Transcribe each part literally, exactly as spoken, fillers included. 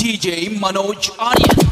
D J Manoj Aryan.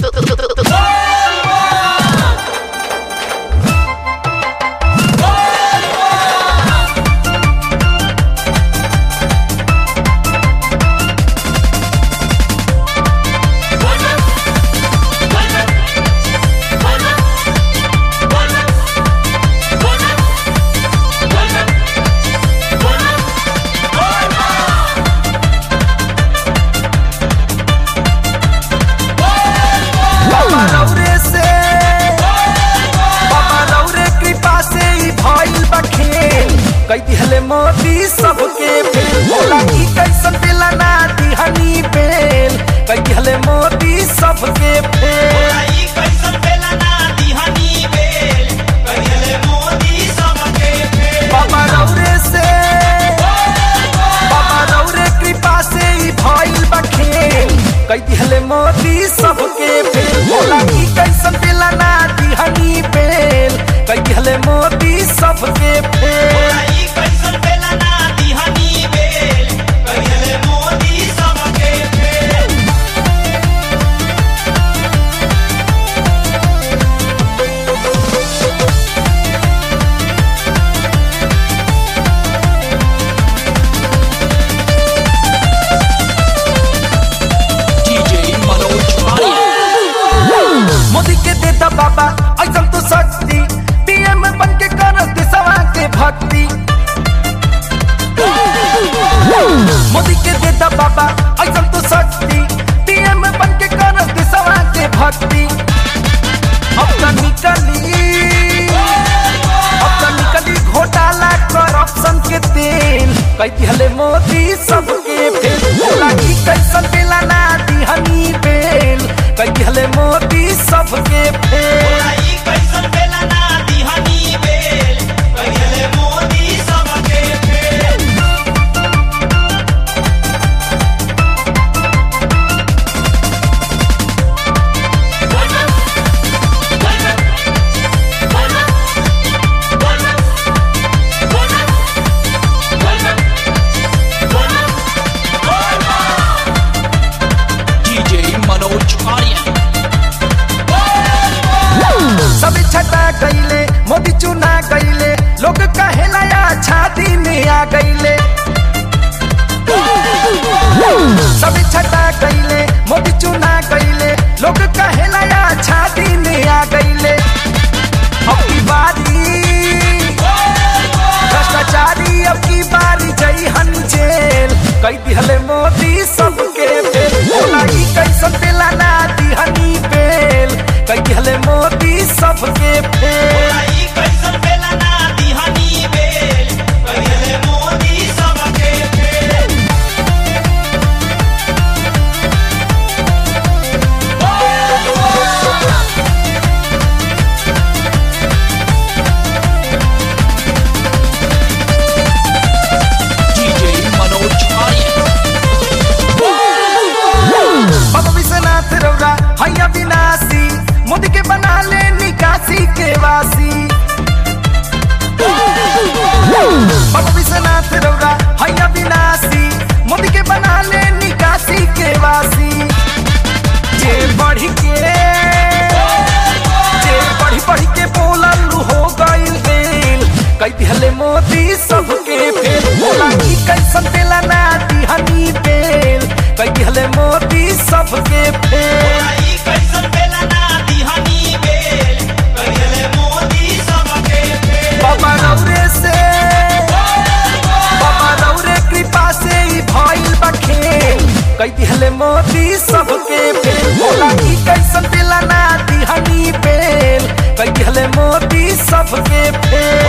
कैदी हले मोदी सबके फेल बोला कि कैसन बेला ना दिहनी बेल कैदी हले मोदी सबके फेल बोला कि कैसन बेला ना दिहनी बेल कैदी हले मोदी सबके फेल बाबा रौरे से बाबा रौरे कृपा से ही भइल बा खेल कैदी हले मोदी सबके फेल बोला कि कैसन बेला ना दिहनी बेल कैदी हले मोदी सबके फेल कैसन बेला ना दिहनी बेल कैदी हले मोदी सबके fail D J Manoj Aryan. Modi के देता बाबा ऐसा तो शक्ति पीएम बन के कर देशवा के भक्ति मोदी के देता बाबा ऐसा तो शक्ति पीएम बन के कर देशवा के भक्ति अब तो निकली अब तो निकली घोटाला करप्शन के तेल कैदी हले मोदी सबके फेल बोला कि कैसन बेला ना दिहनी बेल कैदी हले मोदी सबके फेल बोला कि कैसन बेला ना दिहनी बेल कैदी हले मोदी सबके fail D J Manoj Aryan. सब छटा गईले मोदी चुना गईले लोग कहेला अच्छा दिन आ गईले सब छटा गईले मोदी चुना गईले लोग कहेला अच्छा दिन आ गईले अब की बारी भ्रष्टाचारी अब की बारी जई हन जेल कैदी हले मोदी सबके फेल बोला कि कैसन बेला ना दिहनी बेल कैदी हले मोदी सबके फेल बोला कि कैसन बेला ना दिहनी बेल कैदी हले मोदी सबके fail D J Manoj Aryan. बाबा विश्वनाथ रौरा हैया विनाशी मोदी के बना ले निकासी के वासी बाबा विश्वनाथ रौरा हैया विनाशी मोदी के बना ले निकासी के वासी जे बढ़ी के जे बढ़ी बढ़ी के बोलल हो गइल बेल कैदी हले मोदी सबके फेल बोला कि कैसन बेला ना दिहनी बेल कैदी हले मोदी सबके फेल बोला कि कैसन बेला ना दिहनी बेल कैदी हले मोदी सबके फेल बाबा रौरे से बाबा रौरे कृपा से ही भइल बा खेल कैदी हले मोदी सबके फेल बोला कि कैसन बेला ना दिहनी बेल कैदी हले मोदी सबके फेल